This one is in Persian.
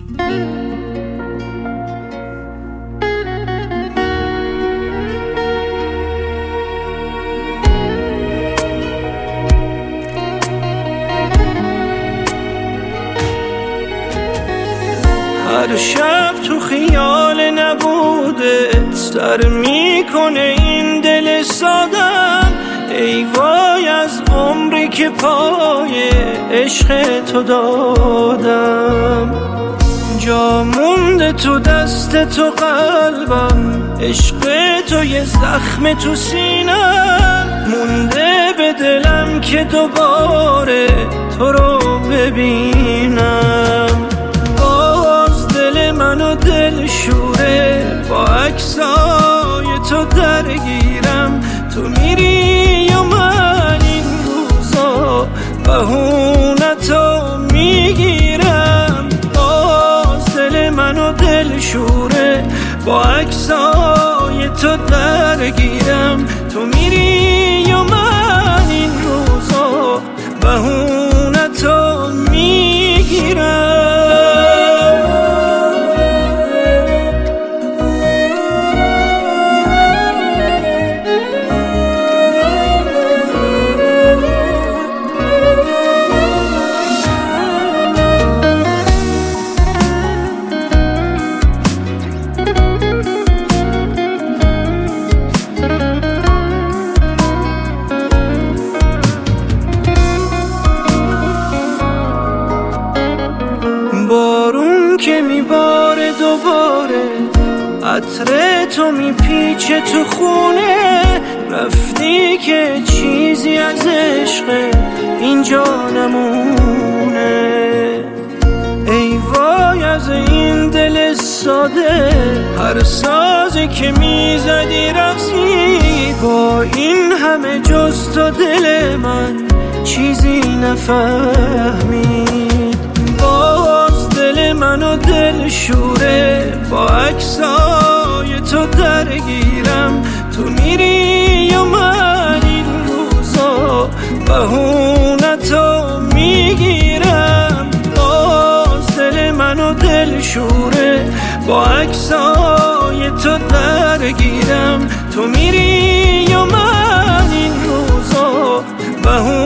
هر شب تو خیال نبودت سر میکنه این دل سادم. ای وای از عمری که پای عشق تو دادم. جا مونده تو دست تو قلبم، عشق تو یه زخم تو سینم. مونده به دلم که دوباره تو رو ببینم. دل منو دل شوره، با عکسای تو درگیرم. تو میری و من این روزا بهونتو میگیرم. باز دل منو دل شوره، با عکسای تو درگیرم. تو میری و من این روزا بهونتو میگیرم. بارون که میباره دوباره، عطر تو میپیچه تو خونه. رفتی که چیزی از عشق اینجا نمونه. ای وای از این دل ساده، هر سازی که میزدی رفتی. با این همه جز تو دل من چیزی نفهمید. باز دل منو دل شوره، با عکسای تو درگیرم. تو میری و من این روزا بهونتو میگیرم. باز دل منو دل شوره، با عکسای تو درگیرم. تو میری و من این روزا